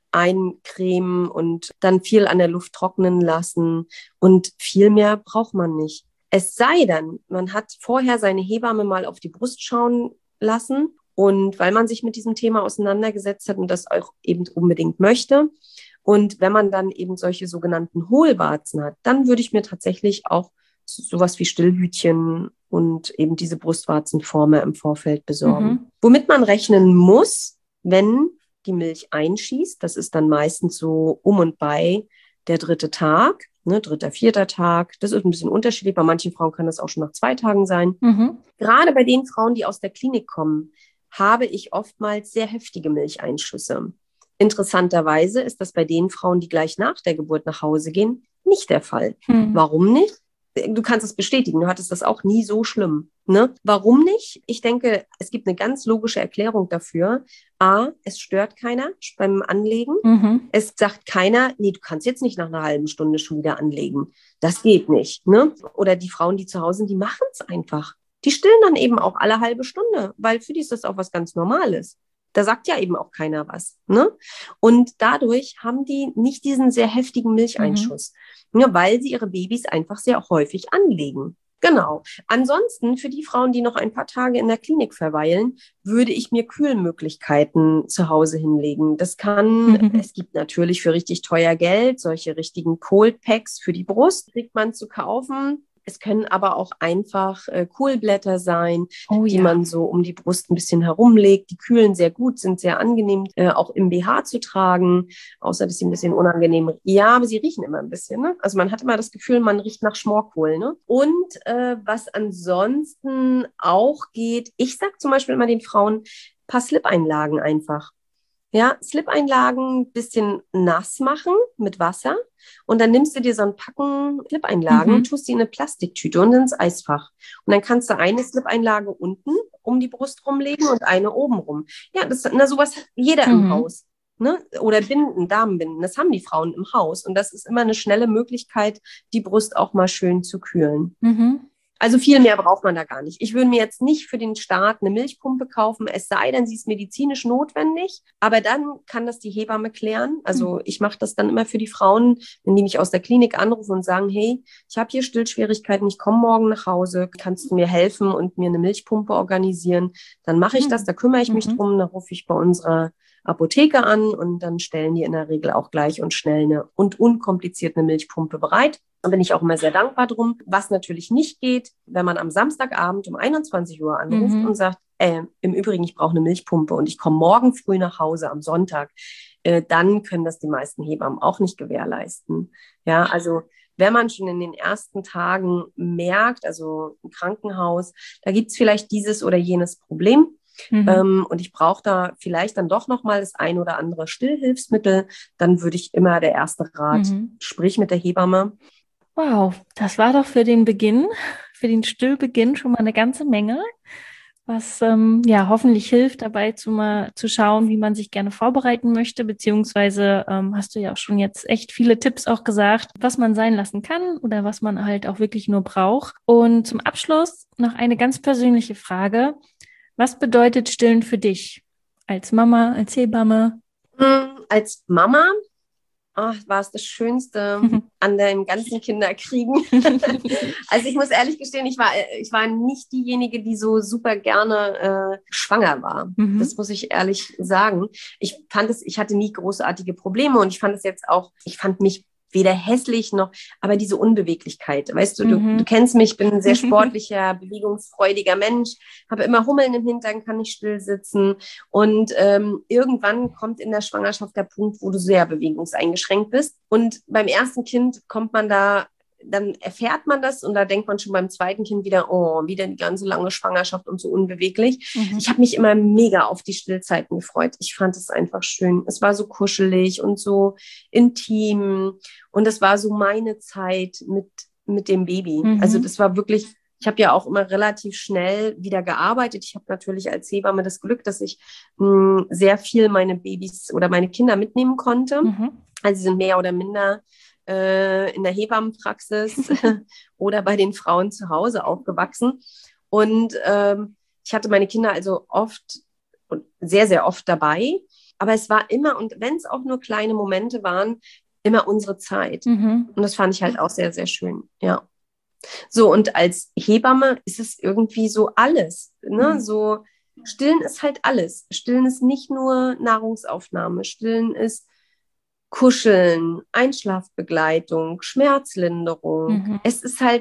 eincremen und dann viel an der Luft trocknen lassen. Und viel mehr braucht man nicht. Es sei denn, man hat vorher seine Hebamme mal auf die Brust schauen lassen. Und weil man sich mit diesem Thema auseinandergesetzt hat und das auch eben unbedingt möchte. Und wenn man dann eben solche sogenannten Hohlwarzen hat, dann würde ich mir tatsächlich auch sowas wie Stillhütchen und eben diese Brustwarzenformer im Vorfeld besorgen. Mhm. Womit man rechnen muss, wenn die Milch einschießt, das ist dann meistens so um und bei der dritte Tag, ne, dritter, vierter Tag. Das ist ein bisschen unterschiedlich. Bei manchen Frauen kann das auch schon nach zwei Tagen sein. Mhm. Gerade bei den Frauen, die aus der Klinik kommen, habe ich oftmals sehr heftige Milcheinschüsse. Interessanterweise ist das bei den Frauen, die gleich nach der Geburt nach Hause gehen, nicht der Fall. Mhm. Warum nicht? Du kannst es bestätigen, du hattest das auch nie so schlimm. Ne? Warum nicht? Ich denke, es gibt eine ganz logische Erklärung dafür. A, es stört keiner beim Anlegen. Mhm. Es sagt keiner, nee, du kannst jetzt nicht nach einer halben Stunde schon wieder anlegen. Das geht nicht. Ne? Oder die Frauen, die zu Hause sind, die machen es einfach. Die stillen dann eben auch alle halbe Stunde, weil für die ist das auch was ganz Normales. Da sagt ja eben auch keiner was. Ne? Und dadurch haben die nicht diesen sehr heftigen Milcheinschuss, mhm. ja, weil sie ihre Babys einfach sehr häufig anlegen. Genau. Ansonsten, für die Frauen, die noch ein paar Tage in der Klinik verweilen, würde ich mir Kühlmöglichkeiten zu Hause hinlegen. Das kann, mhm. es gibt natürlich für richtig teuer Geld solche richtigen Cold Packs für die Brust, kriegt man zu kaufen. Es können aber auch einfach äh, Kohlblätter sein, oh, die ja. man so um die Brust ein bisschen herumlegt. Die kühlen sehr gut, sind sehr angenehm, äh, auch im B H zu tragen, außer dass sie ein bisschen unangenehm riechen. Ja, aber sie riechen immer ein bisschen. Ne? Also man hat immer das Gefühl, man riecht nach Schmorkohl. Ne? Und äh, was ansonsten auch geht, ich sage zum Beispiel immer den Frauen, ein paar Slip-Einlagen einfach. Ja, Slip-Einlagen bisschen nass machen mit Wasser und dann nimmst du dir so ein Packen Slip-Einlagen, mhm. tust die in eine Plastiktüte und ins Eisfach. Und dann kannst du eine Slip-Einlage unten um die Brust rumlegen und eine oben rum. Ja, das, na, sowas hat jeder mhm. im Haus. Ne? Oder Binden, Damenbinden, das haben die Frauen im Haus. Und das ist immer eine schnelle Möglichkeit, die Brust auch mal schön zu kühlen. Mhm. Also viel mehr braucht man da gar nicht. Ich würde mir jetzt nicht für den Start eine Milchpumpe kaufen, es sei denn, sie ist medizinisch notwendig. Aber dann kann das die Hebamme klären. Also ich mache das dann immer für die Frauen, wenn die mich aus der Klinik anrufen und sagen, hey, ich habe hier Stillschwierigkeiten, ich komme morgen nach Hause, kannst du mir helfen und mir eine Milchpumpe organisieren? Dann mache ich das, da kümmere ich mich mhm. drum, da rufe ich bei unserer Apotheke an und dann stellen die in der Regel auch gleich und schnell eine und unkompliziert eine Milchpumpe bereit. Da bin ich auch immer sehr dankbar drum. Was natürlich nicht geht, wenn man am Samstagabend um einundzwanzig Uhr anruft mhm. und sagt, äh, im Übrigen, ich brauche eine Milchpumpe und ich komme morgen früh nach Hause am Sonntag, äh, dann können das die meisten Hebammen auch nicht gewährleisten. Ja, also wenn man schon in den ersten Tagen merkt, also im Krankenhaus, da gibt es vielleicht dieses oder jenes Problem, Mhm. Ähm, und ich brauche da vielleicht dann doch nochmal das ein oder andere Stillhilfsmittel, dann würde ich immer der erste Rat, mhm. sprich mit der Hebamme. Wow, das war doch für den Beginn, für den Stillbeginn schon mal eine ganze Menge, was ähm, ja hoffentlich hilft dabei zu, mal, zu schauen, wie man sich gerne vorbereiten möchte, beziehungsweise ähm, hast du ja auch schon jetzt echt viele Tipps auch gesagt, was man sein lassen kann oder was man halt auch wirklich nur braucht. Und zum Abschluss noch eine ganz persönliche Frage. Was bedeutet Stillen für dich? Als Mama, als Hebamme? Als Mama oh, war es das Schönste an dem ganzen Kinderkriegen. Also ich muss ehrlich gestehen, ich war, ich war nicht diejenige, die so super gerne äh, schwanger war. Mhm. Das muss ich ehrlich sagen. Ich fand es, ich hatte nie großartige Probleme und ich fand es jetzt auch, ich fand mich weder hässlich noch, aber diese Unbeweglichkeit, weißt du, mhm. du, du kennst mich, ich bin ein sehr sportlicher, bewegungsfreudiger Mensch, habe immer Hummeln im Hintern, kann nicht still sitzen und ähm, irgendwann kommt in der Schwangerschaft der Punkt, wo du sehr bewegungseingeschränkt bist und beim ersten Kind kommt man da, dann erfährt man das und da denkt man schon beim zweiten Kind wieder, oh, wieder die ganze lange Schwangerschaft und so unbeweglich. Mhm. Ich habe mich immer mega auf die Stillzeiten gefreut. Ich fand es einfach schön. Es war so kuschelig und so intim und das war so meine Zeit mit, mit dem Baby. Mhm. Also das war wirklich, ich habe ja auch immer relativ schnell wieder gearbeitet. Ich habe natürlich als Hebamme das Glück, dass ich mh, sehr viel meine Babys oder meine Kinder mitnehmen konnte. Mhm. Also sie sind mehr oder minder in der Hebammenpraxis oder bei den Frauen zu Hause aufgewachsen. Und ähm, ich hatte meine Kinder also oft und sehr, sehr oft dabei. Aber es war immer, und wenn es auch nur kleine Momente waren, immer unsere Zeit. Mhm. Und das fand ich halt auch sehr, sehr schön. Ja. So, und als Hebamme ist es irgendwie so alles. Ne? Mhm. So, Stillen ist halt alles. Stillen ist nicht nur Nahrungsaufnahme. Stillen ist Kuscheln, Einschlafbegleitung, Schmerzlinderung. Mhm. Es ist halt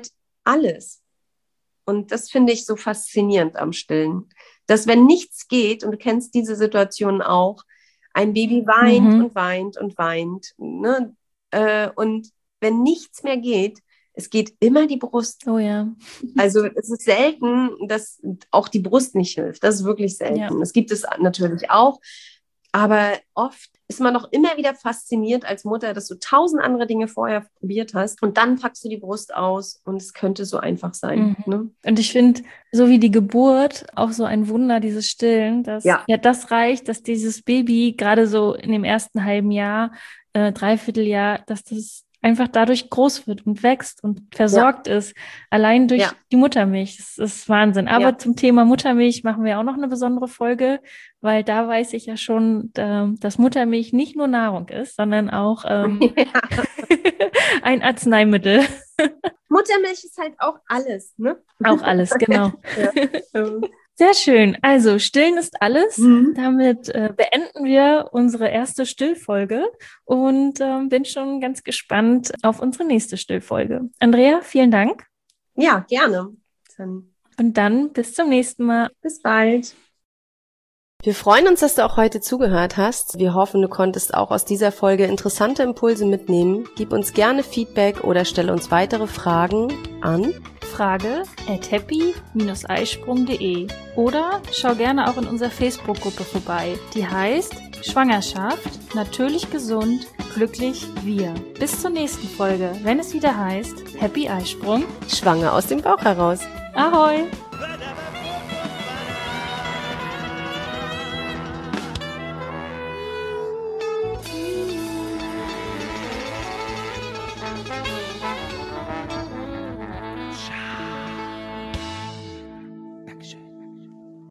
alles. Und das finde ich so faszinierend am Stillen. Dass wenn nichts geht, und du kennst diese Situation auch, ein Baby weint Mhm. und weint und weint. Ne? Äh, und wenn nichts mehr geht, es geht immer die Brust. Oh ja. Also es ist selten, dass auch die Brust nicht hilft. Das ist wirklich selten. Ja. Das gibt es natürlich auch. Aber oft ist man noch immer wieder fasziniert als Mutter, dass du tausend andere Dinge vorher probiert hast und dann packst du die Brust aus und es könnte so einfach sein. Mhm. Ne? Und ich finde, so wie die Geburt, auch so ein Wunder, dieses Stillen, dass Ja. ja das reicht, dass dieses Baby gerade so in dem ersten halben Jahr, äh, Dreivierteljahr, dass das einfach dadurch groß wird und wächst und versorgt ist, allein durch Ja. die Muttermilch. Das ist Wahnsinn. Aber Ja. zum Thema Muttermilch machen wir auch noch eine besondere Folge, weil da weiß ich ja schon, ähm, dass Muttermilch nicht nur Nahrung ist, sondern auch ähm, ein Arzneimittel. Muttermilch ist halt auch alles, ne? Auch alles, genau. Ja. Sehr schön. Also, Stillen ist alles. Mhm. Damit äh, beenden wir unsere erste Stillfolge und ähm, bin schon ganz gespannt auf unsere nächste Stillfolge. Andrea, vielen Dank. Ja, gerne. Dann Und dann bis zum nächsten Mal. bis bald. Wir freuen uns, dass du auch heute zugehört hast. Wir hoffen, du konntest auch aus dieser Folge interessante Impulse mitnehmen. Gib uns gerne Feedback oder stelle uns weitere Fragen an Frage at happy Bindestrich eisprung punkt de oder schau gerne auch in unserer Facebook-Gruppe vorbei. Die heißt Schwangerschaft, natürlich gesund, glücklich wir. Bis zur nächsten Folge, wenn es wieder heißt Happy Eisprung. Schwanger aus dem Bauch heraus. Ahoi!